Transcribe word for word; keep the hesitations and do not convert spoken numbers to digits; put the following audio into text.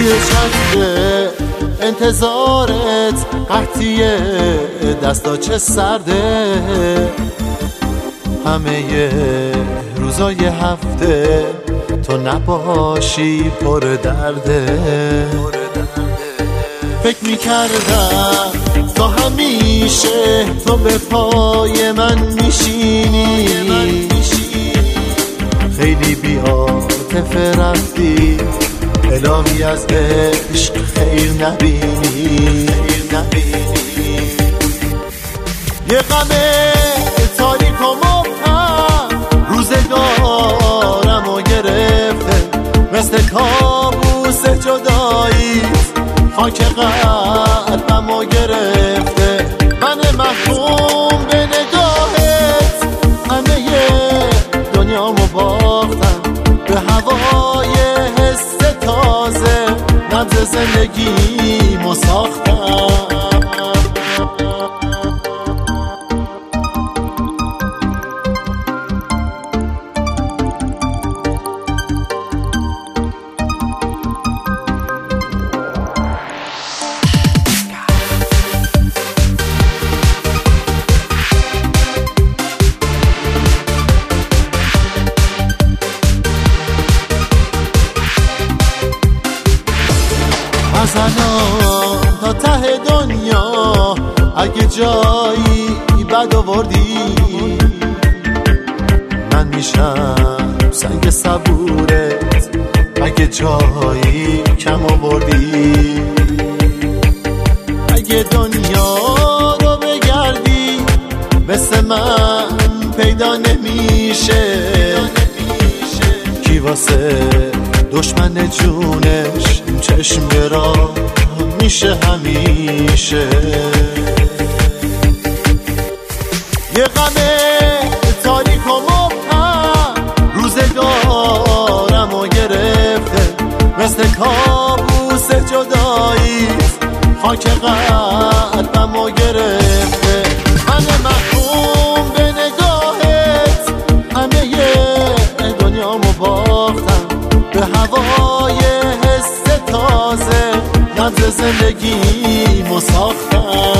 توی چتر انتظارت قحطیه، دستا چه سرده، همه روزای هفته تو نباشی پر درده. فکر میکردم تا همیشه تو به پای من میشینی، خیلی بی عاطفه رفتی، الهی از عشق خیر نبینی. یه غم تاریک و مبهم روزگارم و گرفته، مثل کابوس جدایی خاک قلبم و گرفته. من محکوم به نگاهت همه دنیامو باختم، به هوای حس تازه نبض زندگیمو ساختم. از الان تا ته دنیا اگه جایی بد آوردی، من میشم سنگ صبورت اگه جایی کم آوردی. اگه دنیا رو بگردی مثل من پیدا نمیشه، کی واسه دشمن جونش چشم برا میشه همیشه. یه غم تاریک و مبهم روزگارم و گرفته، مثل کابوس جدایی خاک قلبم و گرفته. من محکوم به نگاهت همه دنیامو باختم، به هوای حس تازه نبض زندگیمو ساختم.